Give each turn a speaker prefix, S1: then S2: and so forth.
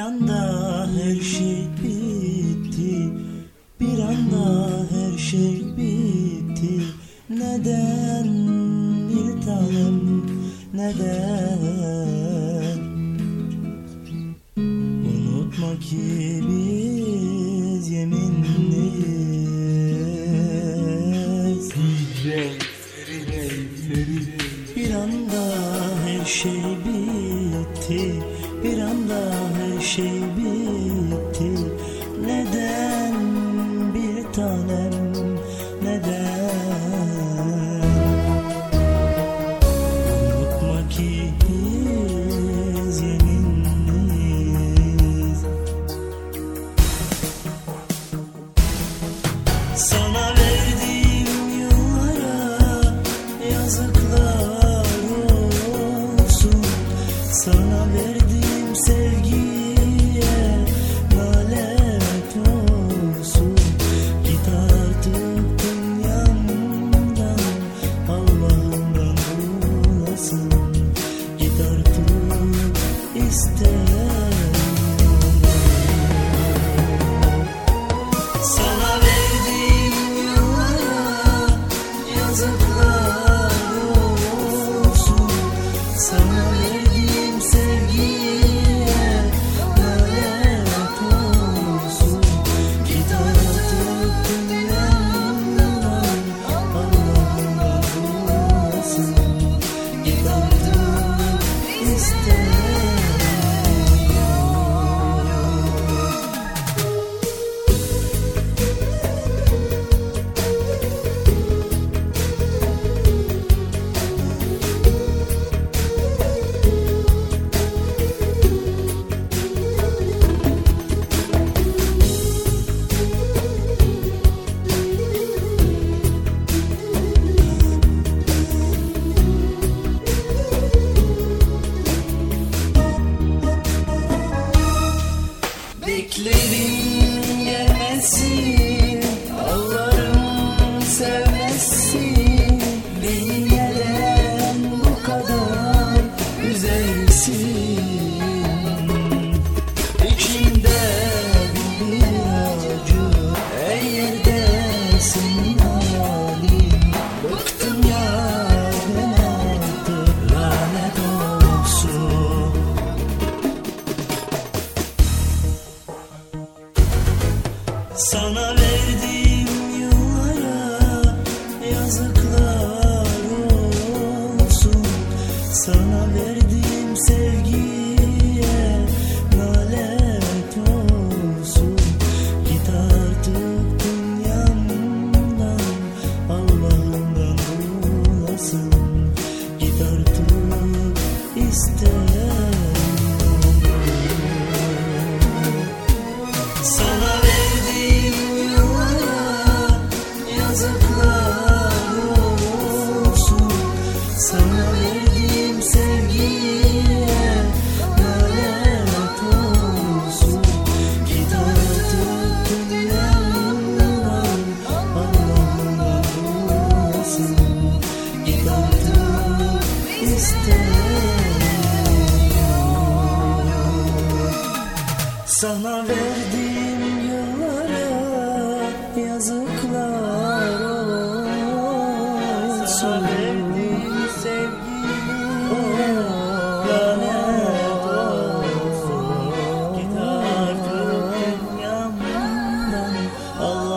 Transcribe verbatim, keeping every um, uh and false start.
S1: anda her şey bitti, bir anda her şey bitti. Neden bir tanem, neden? Unutma ki biz yeminliyiz. Bir anda her şey bitti, bir anda her şey bitti. Neden bir tanem, neden? Unutma ki biz yeminliyiz. Sana verdiğim yıllara yazıklar olsun. Sana verdiğim sevgiye lanet olsun. Git artık dünyamdan, Allah'ından bulasın. Git artık istemiyorum. Sana verdiğim yıllara yazıklar olsun. Sana verdiğim sevgiye lanet olsun. Git artık dünyamdan, Allah'ından bulasın. Git artık beklerim gelmesin, ağlarım sevmesin. Beni neden bu kadar üzersin? İçimde bir acı, her yerde senin hayalin. Bıktım ya ben artık, lanet olsun. Sana verdiğim yıllara yazıklar olsun. Sana verdiğim sevgiye lanet olsun. Git artık dünyamdan, Allah'ından bulasın. Git artık istemiyorum. Sana verdiğim yıllara yazıklar olsun. Sana verdiğim sevgiye lanet olsun. Git artık dünyamdan, Allah'ından bulasın. Git artık istemiyorum. Sana verdiğim yıllara yazıklar olsun. Sana verdiğim sevgiye lanet olsun. Git artık dünyamdan, Allah